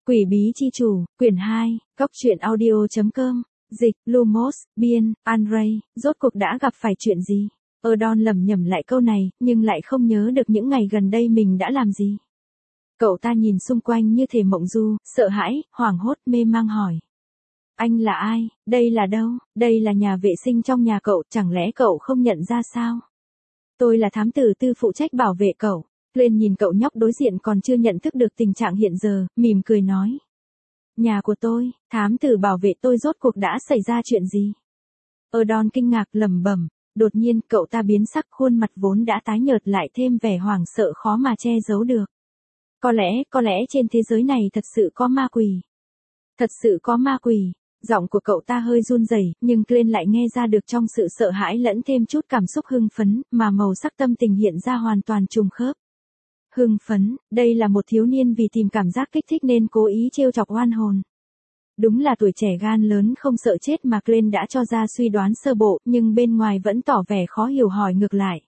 Quỷ bí chi chủ, quyển 2, góc truyện audio.com, dịch, Lumos, biên, Andrei, rốt cuộc đã gặp phải chuyện gì? Erdon lẩm nhẩm lại câu này, nhưng lại không nhớ được những ngày gần đây mình đã làm gì. Cậu ta nhìn xung quanh như thể mộng du, sợ hãi, hoảng hốt, mê mang hỏi. Anh là ai? Đây là đâu? Đây là nhà vệ sinh trong nhà cậu, chẳng lẽ cậu không nhận ra sao? Tôi là thám tử tư phụ trách bảo vệ cậu. Lên nhìn cậu nhóc đối diện còn chưa nhận thức được tình trạng hiện giờ, mỉm cười nói. Nhà của tôi, thám tử bảo vệ tôi rốt cuộc đã xảy ra chuyện gì? Erdon kinh ngạc lẩm bẩm, đột nhiên cậu ta biến sắc, khuôn mặt vốn đã tái nhợt lại thêm vẻ hoảng sợ khó mà che giấu được. Có lẽ trên thế giới này thật sự có ma quỷ. Thật sự có ma quỷ. Giọng của cậu ta hơi run rẩy, nhưng Glenn lại nghe ra được trong sự sợ hãi lẫn thêm chút cảm xúc hưng phấn, mà màu sắc tâm tình hiện ra hoàn toàn trùng khớp. Hưng phấn, đây là một thiếu niên vì tìm cảm giác kích thích nên cố ý trêu chọc oan hồn. Đúng là tuổi trẻ gan lớn không sợ chết mà Glenn đã cho ra suy đoán sơ bộ, nhưng bên ngoài vẫn tỏ vẻ khó hiểu hỏi ngược lại.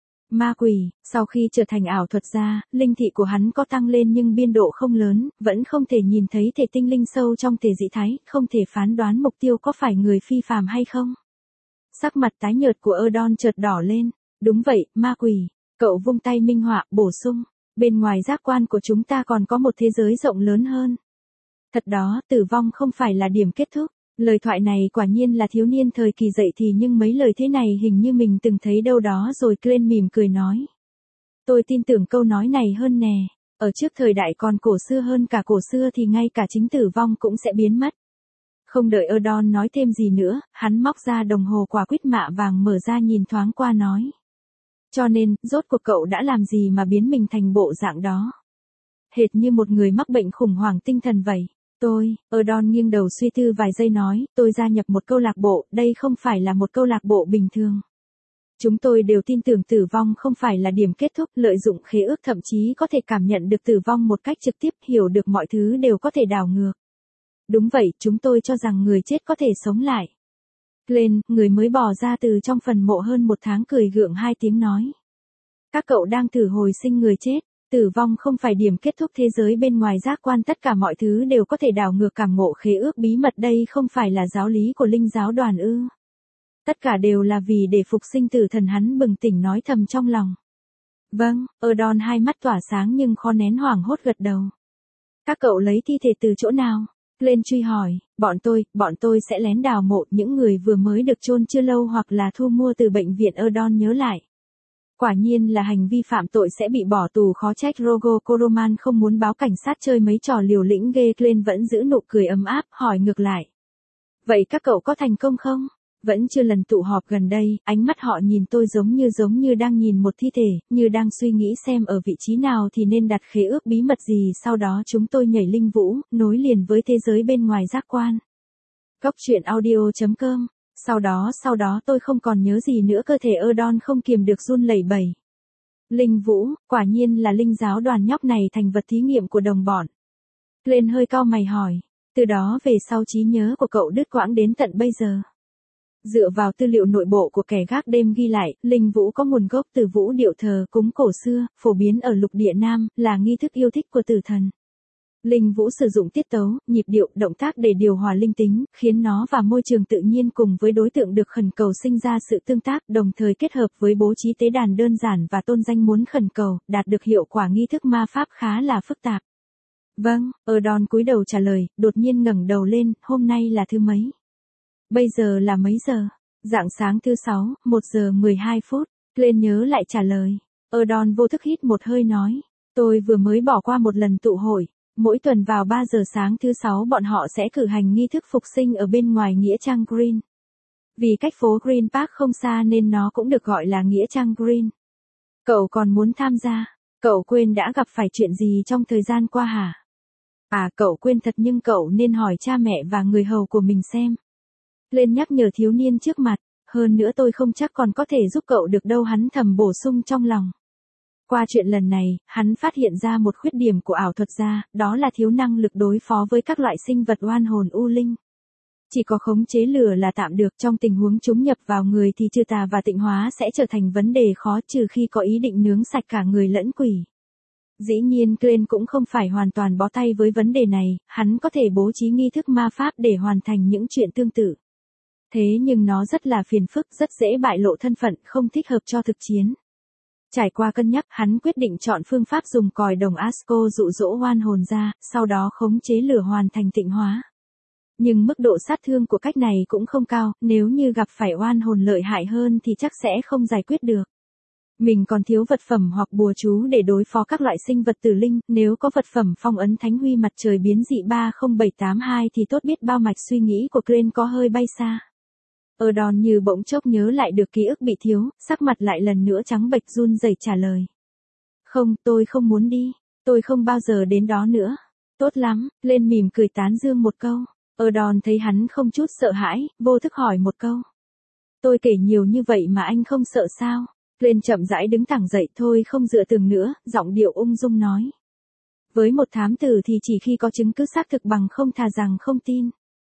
Ma quỷ, sau khi trở thành ảo thuật gia, linh thị của hắn có tăng lên nhưng biên độ không lớn, vẫn không thể nhìn thấy thể tinh linh sâu trong thể dị thái, không thể phán đoán mục tiêu có phải người phi phàm hay không. Sắc mặt tái nhợt của Erdon chợt đỏ lên. Đúng vậy, ma quỷ. Cậu vung tay minh họa, bổ sung. Bên ngoài giác quan của chúng ta còn có một thế giới rộng lớn hơn. Thật đó, tử vong không phải là điểm kết thúc. Lời thoại này quả nhiên là thiếu niên thời kỳ dậy thì, nhưng mấy lời thế này hình như mình từng thấy đâu đó rồi. Glenn mỉm cười nói. Tôi tin tưởng câu nói này hơn nè. Ở trước thời đại còn cổ xưa hơn cả cổ xưa thì ngay cả chính tử vong cũng sẽ biến mất. Không đợi Erdon nói thêm gì nữa, hắn móc ra đồng hồ quả quýt mạ vàng mở ra nhìn thoáng qua nói. Cho nên, rốt cuộc cậu đã làm gì mà biến mình thành bộ dạng đó? Hệt như một người mắc bệnh khủng hoảng tinh thần vậy. Erdon nghiêng đầu suy tư vài giây nói, tôi gia nhập một câu lạc bộ, đây không phải là một câu lạc bộ bình thường. Chúng tôi đều tin tưởng tử vong không phải là điểm kết thúc, lợi dụng khế ước thậm chí có thể cảm nhận được tử vong một cách trực tiếp, hiểu được mọi thứ đều có thể đảo ngược. Đúng vậy, chúng tôi cho rằng người chết có thể sống lại. Glenn, người mới bò ra từ trong phần mộ hơn một tháng cười gượng 2 tiếng nói. Các cậu đang thử hồi sinh người chết. Tử vong không phải điểm kết thúc thế giới bên ngoài giác quan, tất cả mọi thứ đều có thể đảo ngược, cảm ngộ khế ước bí mật, đây không phải là giáo lý của linh giáo đoàn ư? Tất cả đều là vì để phục sinh tử thần, hắn bừng tỉnh nói thầm trong lòng. Vâng, Erdon hai mắt tỏa sáng nhưng khó nén hoảng hốt gật đầu. Các cậu lấy thi thể từ chỗ nào? Glenn truy hỏi, bọn tôi sẽ lén đào mộ những người vừa mới được chôn chưa lâu hoặc là thu mua từ bệnh viện. Erdon nhớ lại. Quả nhiên là hành vi phạm tội sẽ bị bỏ tù, khó trách Rogo Koroman không muốn báo cảnh sát chơi mấy trò liều lĩnh ghê. Glenn vẫn giữ nụ cười ấm áp, hỏi ngược lại. Vậy các cậu có thành công không? Vẫn chưa. Lần tụ họp gần đây, ánh mắt họ nhìn tôi giống như đang nhìn một thi thể, như đang suy nghĩ xem ở vị trí nào thì nên đặt khế ước bí mật gì, sau đó chúng tôi nhảy linh vũ, nối liền với thế giới bên ngoài giác quan. Góc truyện audio.com. Sau đó tôi không còn nhớ gì nữa, cơ thể Erdon không kiềm được run lẩy bẩy. Linh vũ, quả nhiên là linh giáo đoàn, nhóc này thành vật thí nghiệm của đồng bọn. Glenn hơi cau mày hỏi, từ đó về sau trí nhớ của cậu đứt quãng đến tận bây giờ. Dựa vào tư liệu nội bộ của kẻ gác đêm ghi lại, linh vũ có nguồn gốc từ vũ điệu thờ cúng cổ xưa, phổ biến ở lục địa Nam, là nghi thức yêu thích của tử thần. Linh vũ sử dụng tiết tấu, nhịp điệu, động tác để điều hòa linh tính, khiến nó và môi trường tự nhiên cùng với đối tượng được khẩn cầu sinh ra sự tương tác, đồng thời kết hợp với bố trí tế đàn đơn giản và tôn danh muốn khẩn cầu, đạt được hiệu quả nghi thức ma pháp khá là phức tạp. Vâng, Erdon cúi đầu trả lời, đột nhiên ngẩng đầu lên, hôm nay là thứ mấy? Bây giờ là mấy giờ? Rạng sáng thứ 6, 1 giờ 12 phút. Glenn nhớ lại trả lời. Erdon vô thức hít một hơi nói. Tôi vừa mới bỏ qua một lần tụ hội. Mỗi tuần vào 3 giờ sáng thứ 6 bọn họ sẽ cử hành nghi thức phục sinh ở bên ngoài nghĩa trang Green. Vì cách phố Green Park không xa nên nó cũng được gọi là nghĩa trang Green. Cậu còn muốn tham gia? Cậu quên đã gặp phải chuyện gì trong thời gian qua hả? À, cậu quên thật, nhưng cậu nên hỏi cha mẹ và người hầu của mình xem. Lên nhắc nhở thiếu niên trước mặt, hơn nữa tôi không chắc còn có thể giúp cậu được đâu, hắn thầm bổ sung trong lòng. Qua chuyện lần này, hắn phát hiện ra một khuyết điểm của ảo thuật gia, đó là thiếu năng lực đối phó với các loại sinh vật oan hồn u linh. Chỉ có khống chế lửa là tạm được, trong tình huống chúng nhập vào người thì trừ tà và tịnh hóa sẽ trở thành vấn đề khó, trừ khi có ý định nướng sạch cả người lẫn quỷ. Dĩ nhiên Glenn cũng không phải hoàn toàn bó tay với vấn đề này, hắn có thể bố trí nghi thức ma pháp để hoàn thành những chuyện tương tự. Thế nhưng nó rất là phiền phức, rất dễ bại lộ thân phận, không thích hợp cho thực chiến. Trải qua cân nhắc, hắn quyết định chọn phương pháp dùng còi đồng Asco dụ dỗ oan hồn ra, sau đó khống chế lửa hoàn thành tịnh hóa. Nhưng mức độ sát thương của cách này cũng không cao, nếu như gặp phải oan hồn lợi hại hơn thì chắc sẽ không giải quyết được. Mình còn thiếu vật phẩm hoặc bùa chú để đối phó các loại sinh vật tử linh, nếu có vật phẩm phong ấn thánh huy mặt trời biến dị 30782 thì tốt biết bao. Mạch suy nghĩ của Glenn có hơi bay xa. Erdon như bỗng chốc nhớ lại được ký ức bị thiếu, sắc mặt lại lần nữa trắng bệch run rẩy trả lời. Không, tôi không muốn đi, tôi không bao giờ đến đó nữa. Tốt lắm, Glenn mỉm cười tán dương một câu. Erdon thấy hắn không chút sợ hãi, vô thức hỏi một câu. Tôi kể nhiều như vậy mà anh không sợ sao? Glenn chậm rãi đứng thẳng dậy, thôi không dựa tường nữa, giọng điệu ung dung nói. Với một thám tử thì chỉ khi có chứng cứ xác thực bằng không thà rằng không tin.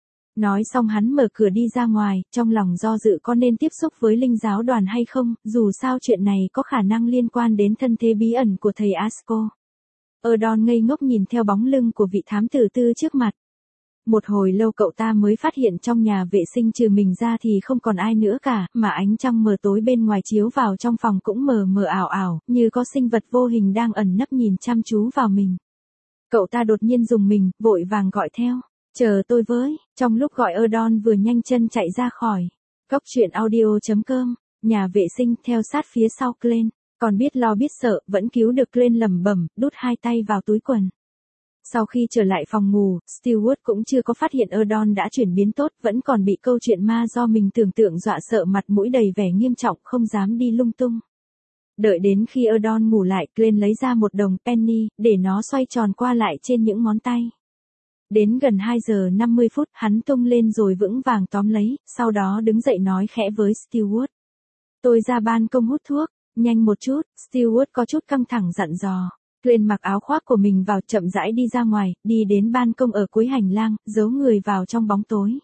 Nói xong hắn mở cửa đi ra ngoài, trong lòng do dự có nên tiếp xúc với linh giáo đoàn hay không, dù sao chuyện này có khả năng liên quan đến thân thế bí ẩn của thầy Asco. Erdon ngây ngốc nhìn theo bóng lưng của vị thám tử tư trước mặt. Một hồi lâu cậu ta mới phát hiện trong nhà vệ sinh trừ mình ra thì không còn ai nữa cả, mà ánh trăng mờ tối bên ngoài chiếu vào trong phòng cũng mờ mờ ảo ảo, như có sinh vật vô hình đang ẩn nấp nhìn chăm chú vào mình. Cậu ta đột nhiên rùng mình, vội vàng gọi theo. Chờ tôi với, trong lúc gọi Erdon vừa nhanh chân chạy ra khỏi. Cốc truyện audio.com, nhà vệ sinh theo sát phía sau Glenn, còn biết lo biết sợ, vẫn cứu được Glenn lẩm bẩm, đút hai tay vào túi quần. Sau khi trở lại phòng ngủ, Stewart cũng chưa có phát hiện Erdon đã chuyển biến tốt, vẫn còn bị câu chuyện ma do mình tưởng tượng dọa sợ, mặt mũi đầy vẻ nghiêm trọng, không dám đi lung tung. Đợi đến khi Erdon ngủ lại, Glenn lấy ra một đồng penny, để nó xoay tròn qua lại trên những ngón tay. Đến gần 2 giờ 50 phút, hắn tung lên rồi vững vàng tóm lấy, sau đó đứng dậy nói khẽ với Stewart. Tôi ra ban công hút thuốc, nhanh một chút, Stewart có chút căng thẳng dặn dò. Glenn mặc áo khoác của mình vào, chậm rãi đi ra ngoài, đi đến ban công ở cuối hành lang, giấu người vào trong bóng tối.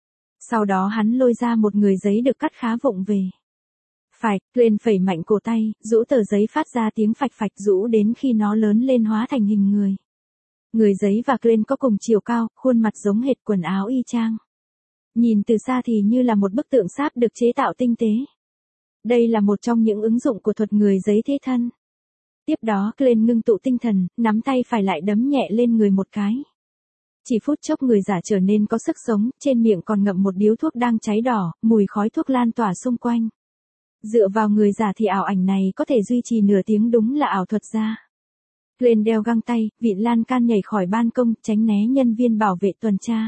Sau đó hắn lôi ra một người giấy được cắt khá vụng về. Phải, Glenn phẩy mạnh cổ tay, rũ tờ giấy phát ra tiếng phạch phạch, rũ đến khi nó lớn lên hóa thành hình người. Người giấy và Glenn có cùng chiều cao, khuôn mặt giống hệt, quần áo y chang. Nhìn từ xa thì như là một bức tượng sáp được chế tạo tinh tế. Đây là một trong những ứng dụng của thuật người giấy thế thân. Tiếp đó Glenn ngưng tụ tinh thần, nắm tay phải lại đấm nhẹ lên người một cái. Chỉ phút chốc người giả trở nên có sức sống, trên miệng còn ngậm một điếu thuốc đang cháy đỏ, mùi khói thuốc lan tỏa xung quanh. Dựa vào người giả thì ảo ảnh này có thể duy trì nửa tiếng, đúng là ảo thuật gia. Glenn đeo găng tay, vịn lan can nhảy khỏi ban công, tránh né nhân viên bảo vệ tuần tra.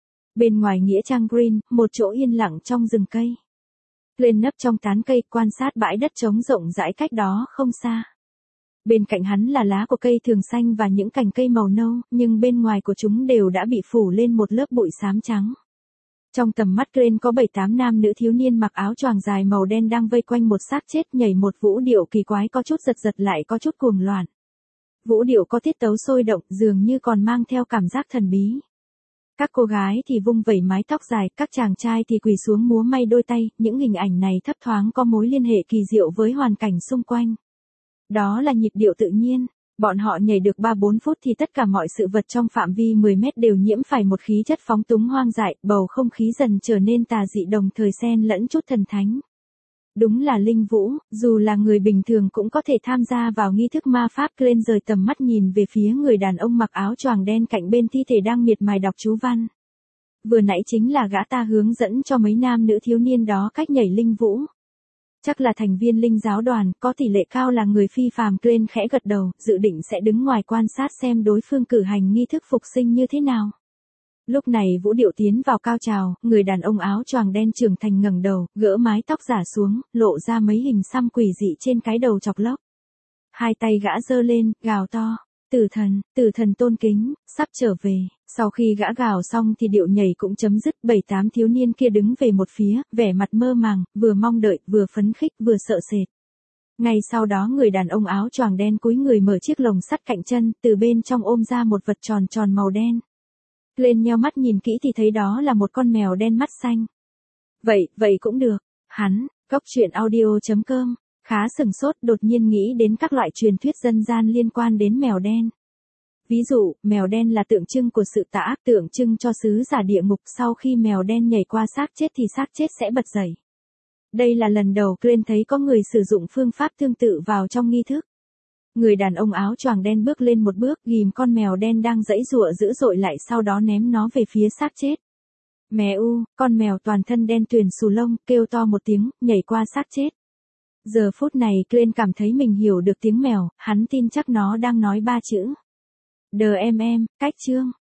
Bên ngoài nghĩa trang Green, một chỗ yên lặng trong rừng cây. Glenn nấp trong tán cây, quan sát bãi đất trống rộng rãi cách đó không xa. Bên cạnh hắn là lá của cây thường xanh và những cành cây màu nâu, nhưng bên ngoài của chúng đều đã bị phủ lên một lớp bụi xám trắng. Trong tầm mắt Glenn có 7-8 nam nữ thiếu niên mặc áo choàng dài màu đen đang vây quanh một xác chết, nhảy một vũ điệu kỳ quái, có chút giật giật lại có chút cuồng loạn. Vũ điệu có tiết tấu sôi động, dường như còn mang theo cảm giác thần bí. Các cô gái thì vung vẩy mái tóc dài, các chàng trai thì quỳ xuống múa may đôi tay, những hình ảnh này thấp thoáng có mối liên hệ kỳ diệu với hoàn cảnh xung quanh. Đó là nhịp điệu tự nhiên, bọn họ nhảy được 3-4 phút thì tất cả mọi sự vật trong phạm vi 10 mét đều nhiễm phải một khí chất phóng túng hoang dại, bầu không khí dần trở nên tà dị, đồng thời xen lẫn chút thần thánh. Đúng là linh vũ, dù là người bình thường cũng có thể tham gia vào nghi thức ma pháp. Glenn rời tầm mắt nhìn về phía người đàn ông mặc áo choàng đen cạnh bên thi thể đang miệt mài đọc chú văn. Vừa nãy chính là gã ta hướng dẫn cho mấy nam nữ thiếu niên đó cách nhảy linh vũ. Chắc là thành viên linh giáo đoàn, có tỷ lệ cao là người phi phàm. Glenn khẽ gật đầu, dự định sẽ đứng ngoài quan sát xem đối phương cử hành nghi thức phục sinh như thế nào. Lúc này vũ điệu tiến vào cao trào, người đàn ông áo choàng đen trưởng thành ngẩng đầu, gỡ mái tóc giả xuống, lộ ra mấy hình xăm quỷ dị trên cái đầu chọc lóc. Hai tay gã giơ lên, gào to, tử thần tôn kính, sắp trở về. Sau khi gã gào xong thì điệu nhảy cũng chấm dứt, 7-8 thiếu niên kia đứng về một phía, vẻ mặt mơ màng, vừa mong đợi, vừa phấn khích, vừa sợ sệt. Ngay sau đó người đàn ông áo choàng đen cúi người mở chiếc lồng sắt cạnh chân, từ bên trong ôm ra một vật tròn tròn màu đen. Glenn nheo mắt nhìn kỹ thì thấy đó là một con mèo đen mắt xanh. Vậy cũng được. Hắn, cốc truyện audio.com, Khá sừng sốt, đột nhiên nghĩ đến các loại truyền thuyết dân gian liên quan đến mèo đen. Ví dụ, mèo đen là tượng trưng của sự tà ác, tượng trưng cho sứ giả địa ngục, sau khi mèo đen nhảy qua xác chết thì xác chết sẽ bật dậy. Đây là lần đầu Glenn thấy có người sử dụng phương pháp tương tự vào trong nghi thức. Người đàn ông áo choàng đen bước lên một bước, ghìm con mèo đen đang giãy giụa dữ dội lại, sau đó ném nó về phía xác chết. Mèo, con mèo toàn thân đen tuyền xù lông, kêu to một tiếng, nhảy qua xác chết. Giờ phút này Glenn cảm thấy mình hiểu được tiếng mèo, hắn tin chắc nó đang nói 3 chữ. Cách chương.